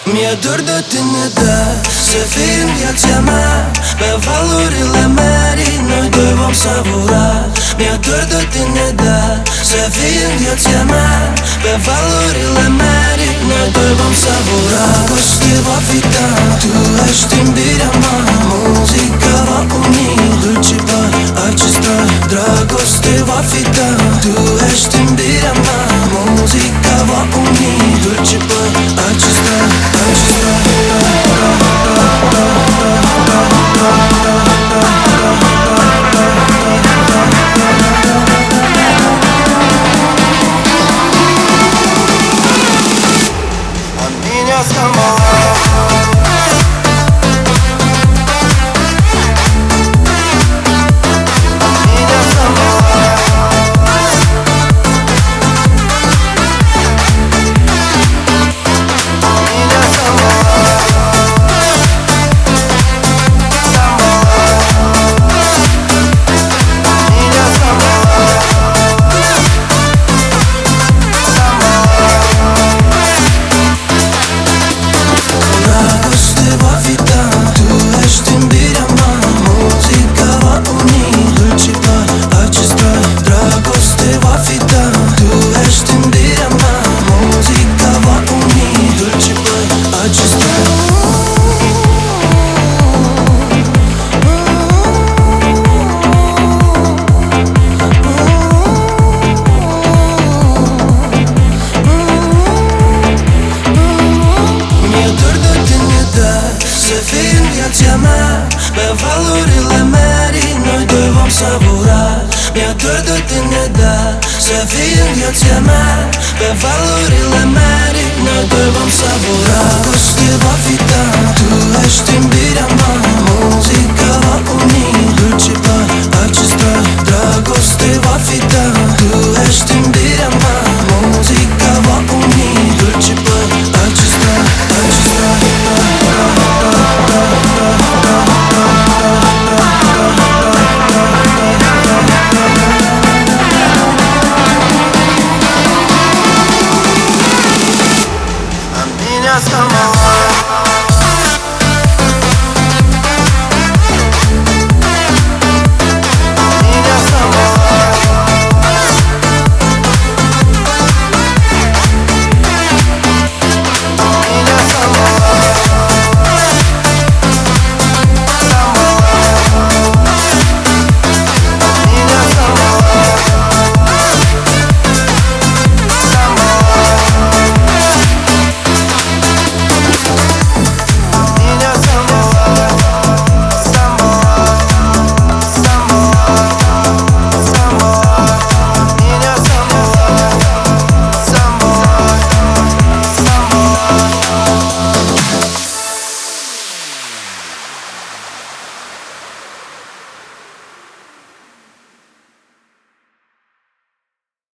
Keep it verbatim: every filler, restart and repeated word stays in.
Mi-e dor de tine, da, să fii în viața mea. Pe valurile mari noi doi vom savura. Mi-e dor de tine, da, să fii în viața mea. Pe valurile mari noi doi vom savura. Dragoste va fi ta, tu ești iubirea mea. Muzica va uni dulce pe acesta. Dragoste va fi ta, tu ești iubirea mea. Muzica va uni dulce pe acesta. Pe valurile mari noi doi vom savura. Mi-e dor de tine, da, să fii în viața mea. Pe valurile mari noi doi vom savura. Dragoste va fi ta, tu ești iubirea mea. Muzica va uni dulce pe acesta. Dragoste va fi ta, tu ești iubirea mea. Muzica va uni dulce pe acesta. Come on.